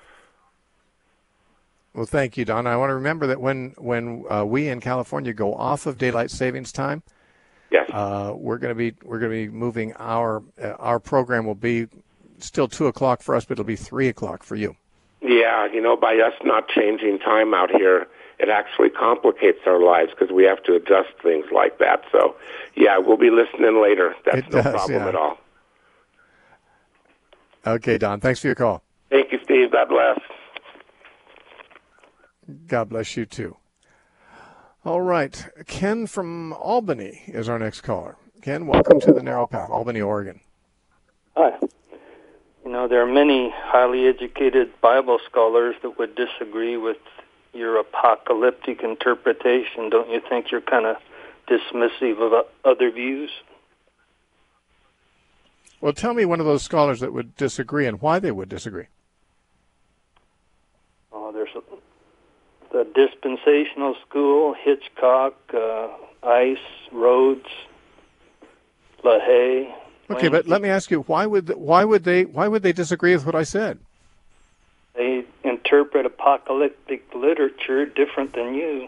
Well, thank you, Don. I want to remember that when when uh, we in California go off of daylight savings time, yes, uh, we're going to be we're going to be moving our uh, our program will be still two o'clock for us, but it'll be three o'clock for you. Yeah, you know, by us not changing time out here, it actually complicates our lives because we have to adjust things like that. So, yeah, we'll be listening later. That's it no does, problem yeah. at all. Okay, Don. Thanks for your call. Thank you, Steve. God bless. God bless you, too. All right. Ken from Albany is our next caller. Ken, welcome to the Narrow Path, Albany, Oregon. Hi. You know, there are many highly educated Bible scholars that would disagree with your apocalyptic interpretation. Don't you think you're kind of dismissive of other views? Well, tell me one of those scholars that would disagree and why they would disagree. Oh, there's the dispensational school, Hitchcock, uh, Ice, Rhodes, LaHaye. Okay, but let me ask you, why would why would they why would they disagree with what I said? They interpret apocalyptic literature different than you.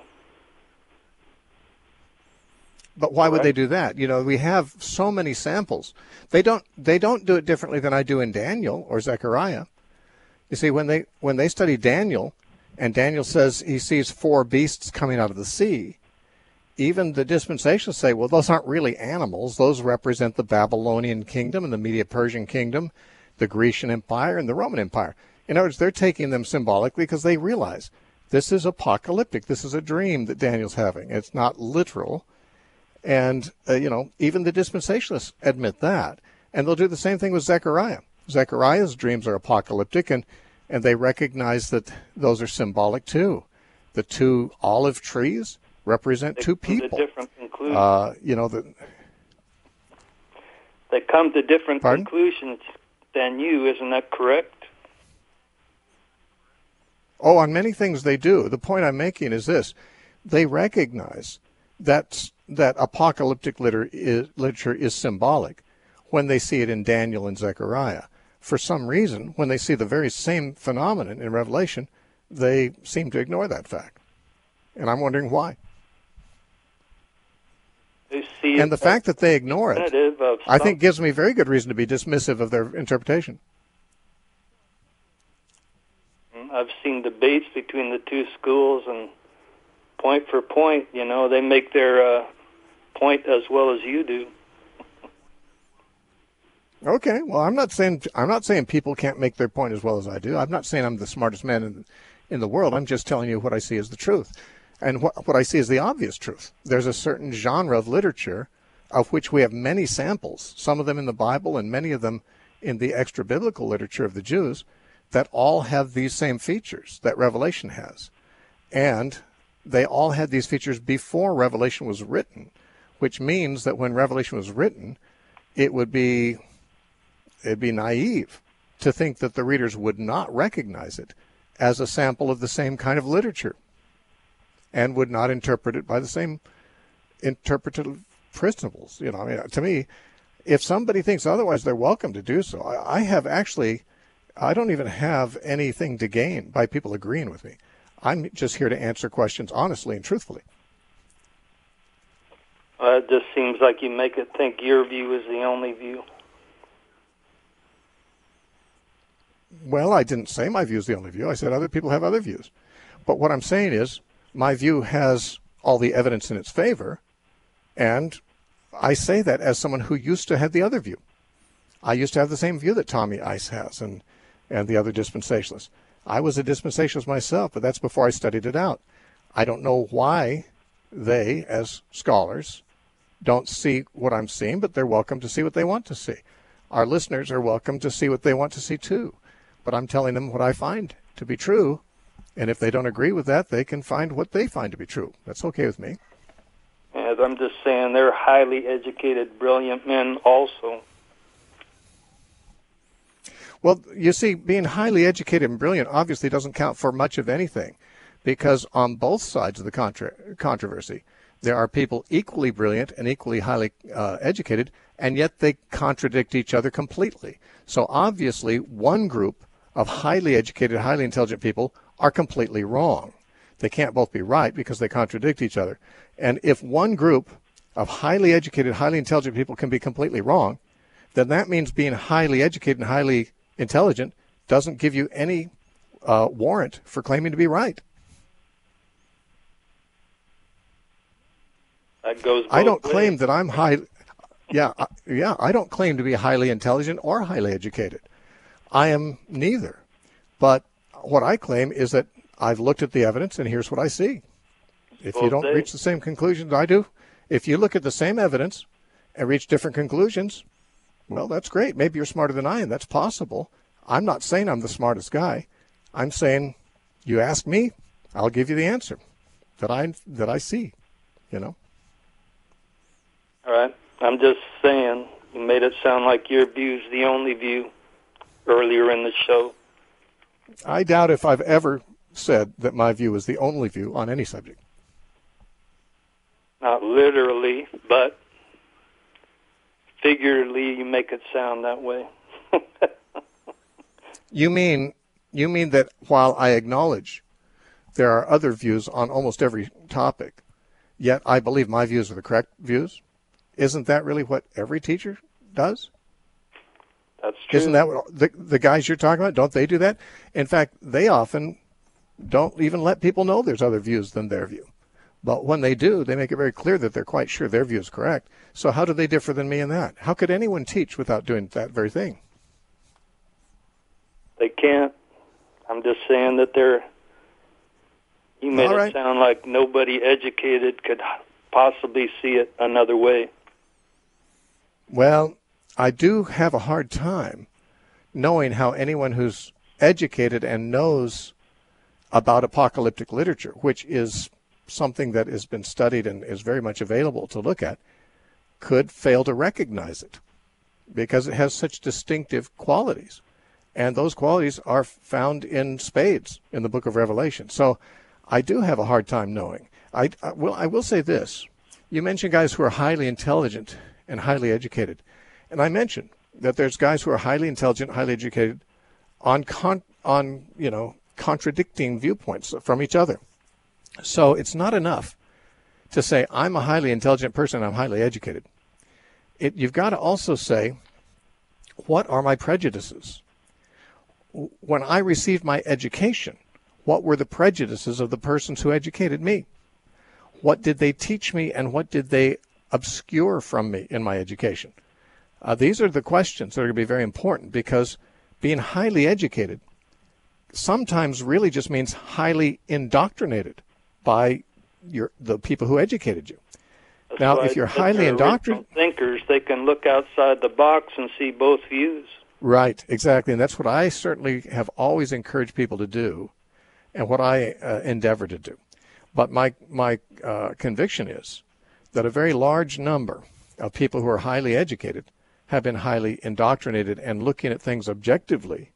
But why Correct. would they do that? You know, we have so many samples. They don't they don't do it differently than I do in Daniel or Zechariah. You see, when they when they study Daniel, and Daniel says he sees four beasts coming out of the sea, even the dispensationalists say, well, those aren't really animals. Those represent the Babylonian kingdom and the Medo-Persian kingdom, the Grecian Empire, and the Roman Empire. In other words, they're taking them symbolically because they realize this is apocalyptic. This is a dream that Daniel's having. It's not literal. And, uh, you know, even the dispensationalists admit that. And they'll do the same thing with Zechariah. Zechariah's dreams are apocalyptic, and, and they recognize that those are symbolic too. The two olive trees represent They two come to people. different conclusions. Uh, you know, the, They come to different Pardon? conclusions than you, isn't that correct? oh, on many things they do. The point I'm making is this. They recognize that, that apocalyptic liter- is, literature is symbolic when they see it in Daniel and Zechariah. For some reason, when they see the very same phenomenon in Revelation, they seem to ignore that fact. And I'm wondering why. They see And the fact that they ignore it, representative of I some- think gives me very good reason to be dismissive of their interpretation. I've seen debates between the two schools, and point for point, you know, they make their uh, point as well as you do. Okay, well, I'm not saying I'm not saying people can't make their point as well as I do. I'm not saying I'm the smartest man in in the world. I'm just telling you what I see as the truth, and what what I see is the obvious truth. There's a certain genre of literature of which we have many samples, some of them in the Bible and many of them in the extra biblical literature of the Jews, that all have these same features that Revelation has, and they all had these features before Revelation was written, which means that when Revelation was written, it would be It'd be naive to think that the readers would not recognize it as a sample of the same kind of literature and would not interpret it by the same interpretative principles. You know, I mean, to me, if somebody thinks otherwise, they're welcome to do so. I, I have actually, I don't even have anything to gain by people agreeing with me. I'm just here to answer questions honestly and truthfully. Uh, it just seems like you make it think your view is the only view. Well, I didn't say my view is the only view. I said other people have other views. But what I'm saying is my view has all the evidence in its favor, and I say that as someone who used to have the other view. I used to have the same view that Tommy Ice has and, and the other dispensationalists. I was a dispensationalist myself, but that's before I studied it out. I don't know why they, as scholars, don't see what I'm seeing, but they're welcome to see what they want to see. Our listeners are welcome to see what they want to see too. But I'm telling them what I find to be true, and if they don't agree with that, they can find what they find to be true. That's okay with me. And I'm just saying they're highly educated, brilliant men also. Well, you see, being highly educated and brilliant obviously doesn't count for much of anything, because on both sides of the contra- controversy, there are people equally brilliant and equally highly uh, educated, and yet they contradict each other completely. So obviously, one group of highly educated, highly intelligent people are completely wrong. They can't both be right because they contradict each other. And if one group of highly educated, highly intelligent people can be completely wrong, then that means being highly educated and highly intelligent doesn't give you any uh, warrant for claiming to be right. That goes both I don't ways. claim that I'm high. Yeah, uh, yeah, I don't claim to be highly intelligent or highly educated. I am neither. But what I claim is that I've looked at the evidence, and here's what I see. If Both you don't days. reach the same conclusions I do, if you look at the same evidence and reach different conclusions, well, that's great. Maybe you're smarter than I am. That's possible. I'm not saying I'm the smartest guy. I'm saying you ask me, I'll give you the answer that I that I see, you know. All right. I'm just saying you made it sound like your view's the only view earlier in the show. I doubt if I've ever said that my view is the only view on any subject. Not literally, but figuratively, you make it sound that way. You mean you mean that while I acknowledge there are other views on almost every topic, yet I believe my views are the correct views? Isn't that really what every teacher does? That's true. Isn't that what the, the guys you're talking about, don't they do that? In fact, they often don't even let people know there's other views than their view. But when they do, they make it very clear that they're quite sure their view is correct. So how do they differ than me in that? How could anyone teach without doing that very thing? They can't. I'm just saying that they're, you made All right. it sound like nobody educated could possibly see it another way. Well, I do have a hard time knowing how anyone who's educated and knows about apocalyptic literature, which is something that has been studied and is very much available to look at, could fail to recognize it because it has such distinctive qualities. And those qualities are found in spades in the book of Revelation. So I do have a hard time knowing. I, I, will, I will say this. You mentioned guys who are highly intelligent and highly educated. And I mentioned that there's guys who are highly intelligent, highly educated on, con, on you know, contradicting viewpoints from each other. So it's not enough to say, I'm a highly intelligent person, I'm highly educated. It, you've got to also say, what are my prejudices? When I received my education, what were the prejudices of the persons who educated me? What did they teach me and what did they obscure from me in my education? Uh, these are the questions that are going to be very important, because being highly educated sometimes really just means highly indoctrinated by your the people who educated you. That's now, why if you're I said highly they're indoctrinated, original thinkers, they can look outside the box and see both views. right, exactly, and that's what I certainly have always encouraged people to do, and what I uh, endeavor to do. But my my uh, conviction is that a very large number of people who are highly educated have been highly indoctrinated, and looking at things objectively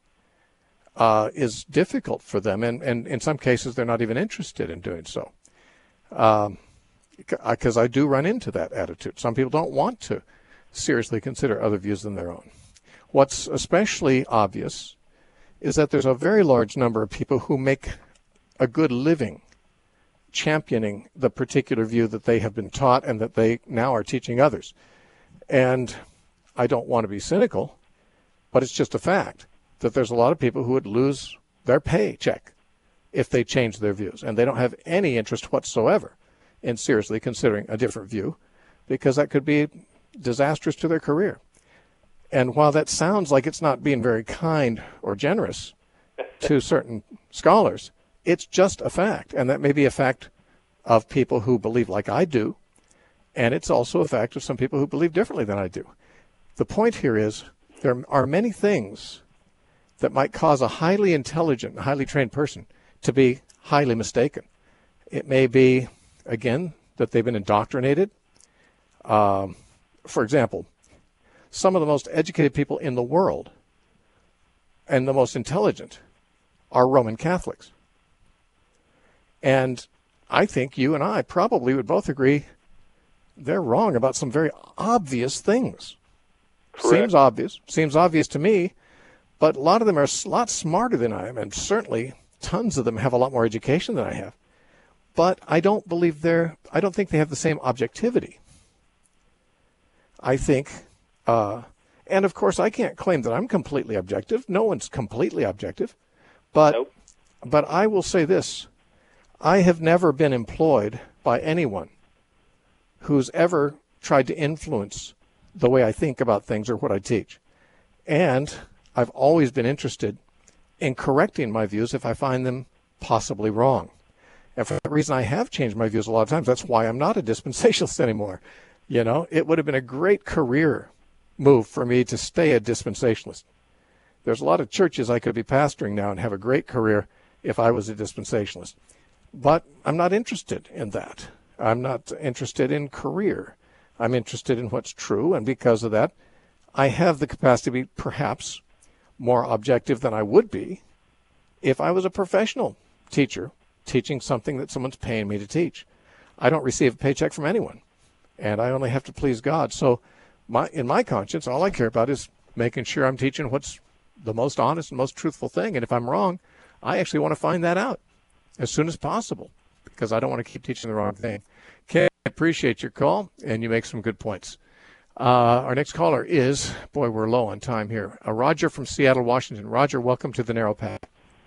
uh, is difficult for them, and, and in some cases they're not even interested in doing so. Um, because I do run into that attitude. Some people don't want to seriously consider other views than their own. What's especially obvious is that there's a very large number of people who make a good living championing the particular view that they have been taught and that they now are teaching others. And I don't want to be cynical, but it's just a fact that there's a lot of people who would lose their paycheck if they changed their views, and they don't have any interest whatsoever in seriously considering a different view, because that could be disastrous to their career. And while that sounds like it's not being very kind or generous to certain scholars, it's just a fact, and that may be a fact of people who believe like I do, and it's also a fact of some people who believe differently than I do. The point here is there are many things that might cause a highly intelligent, highly trained person to be highly mistaken. It may be, again, that they've been indoctrinated. Um, for example, some of the most educated people in the world and the most intelligent are Roman Catholics. And I think you and I probably would both agree they're wrong about some very obvious things. Correct. Seems obvious. Seems obvious to me. But a lot of them are a lot smarter than I am, and certainly tons of them have a lot more education than I have. But I don't believe they're, I don't think they have the same objectivity. I think, uh, and of course I can't claim that I'm completely objective. No one's completely objective. But, Nope. but I will say this. I have never been employed by anyone who's ever tried to influence the way I think about things or what I teach. And I've always been interested in correcting my views if I find them possibly wrong. And for that reason, I have changed my views a lot of times. That's why I'm not a dispensationalist anymore. You know, it would have been a great career move for me to stay a dispensationalist. There's a lot of churches I could be pastoring now and have a great career if I was a dispensationalist. But I'm not interested in that. I'm not interested in career. I'm interested in what's true, and because of that, I have the capacity to be perhaps more objective than I would be if I was a professional teacher teaching something that someone's paying me to teach. I don't receive a paycheck from anyone, and I only have to please God. So my in my conscience, all I care about is making sure I'm teaching what's the most honest and most truthful thing. And if I'm wrong, I actually want to find that out as soon as possible, because I don't want to keep teaching the wrong thing. Ken, I appreciate your call, and you make some good points. Uh, our next caller is, boy, we're low on time here, uh, Roger from Seattle, Washington. Roger, welcome to the Narrow Path.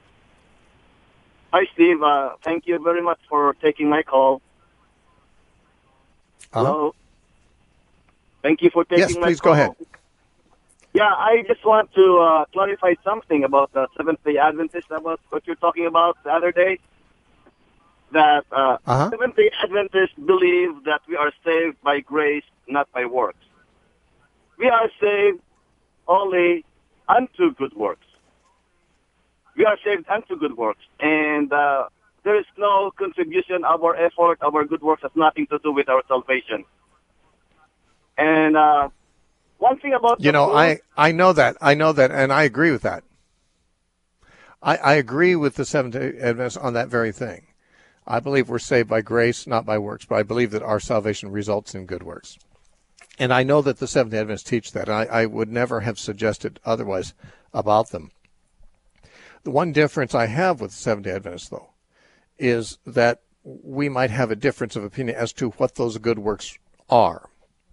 Hi, Steve. Uh, thank you very much for taking my call. Uh-huh. Hello. Thank you for taking yes, my please call. Yes, please go ahead. Yeah, I just want to uh, clarify something about the Seventh-day Adventists, about what you're talking about the other day. That uh, uh-huh. Seventh-day Adventists believe that we are saved by grace, not by works. We are saved only unto good works. We are saved unto good works. And uh, there is no contribution, our effort, our good works has nothing to do with our salvation. And uh, one thing about you know, food, I, I know that. I know that, and I agree with that. I, I agree with the Seventh-day Adventists on that very thing. I believe we're saved by grace, not by works, but I believe that our salvation results in good works. And I know that the Seventh-day Adventists teach that. I, I would never have suggested otherwise about them. The one difference I have with the Seventh-day Adventists, though, is that we might have a difference of opinion as to what those good works are.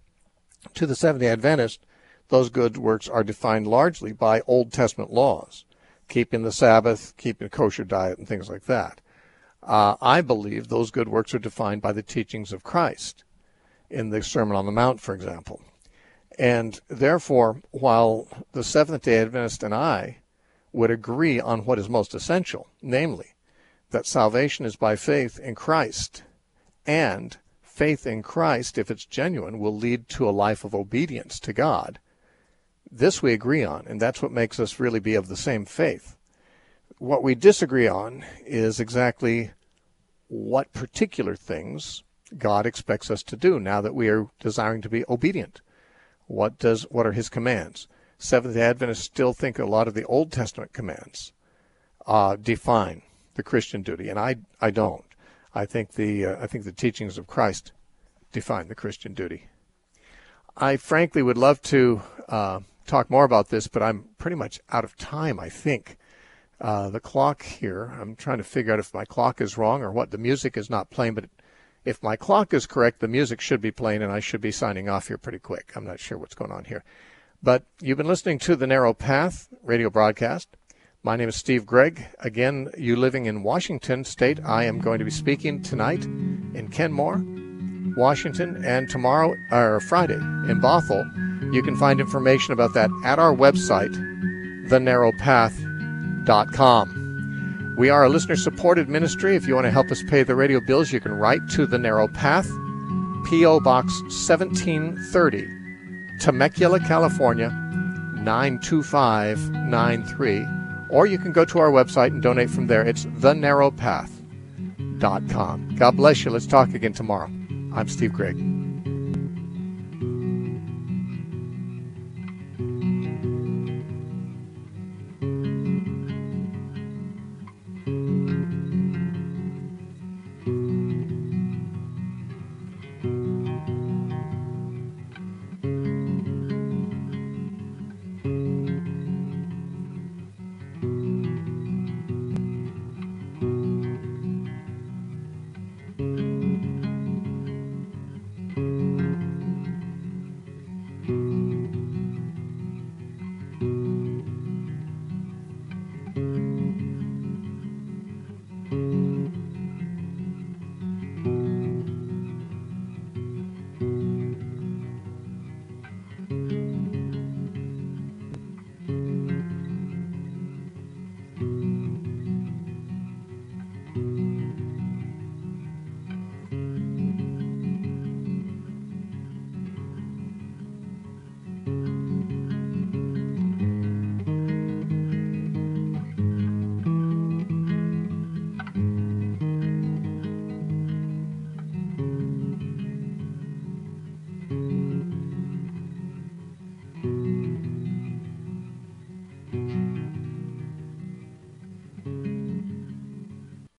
To the Seventh-day Adventists, those good works are defined largely by Old Testament laws, keeping the Sabbath, keeping a kosher diet, and things like that. Uh, I believe those good works are defined by the teachings of Christ in the Sermon on the Mount, for example. And therefore, while the Seventh-day Adventist and I would agree on what is most essential, namely, that salvation is by faith in Christ, and faith in Christ, if it's genuine, will lead to a life of obedience to God. This we agree on, and that's what makes us really be of the same faith. What we disagree on is exactly what particular things God expects us to do now that we are desiring to be obedient. What does what are his commands? Seventh-day Adventists still think a lot of the Old Testament commands uh, define the Christian duty, and I I don't. I think the uh, I think the teachings of Christ define the Christian duty. I frankly would love to uh, talk more about this, but I'm pretty much out of time, I think. Uh, the clock here, I'm trying to figure out if my clock is wrong or what. The music is not playing, but if my clock is correct, the music should be playing, and I should be signing off here pretty quick. I'm not sure what's going on here. But you've been listening to the Narrow Path radio broadcast. My name is Steve Gregg. Again, you living in Washington State, I am going to be speaking tonight in Kenmore, Washington, and tomorrow, or Friday, in Bothell. You can find information about that at our website, the narrow path dot com. We are a listener-supported ministry. If you want to help us pay the radio bills, you can write to The Narrow Path, P O. Box seventeen thirty, Temecula, California, nine two five nine three. Or you can go to our website and donate from there. It's the narrow path dot com. God bless you. Let's talk again tomorrow. I'm Steve Gregg.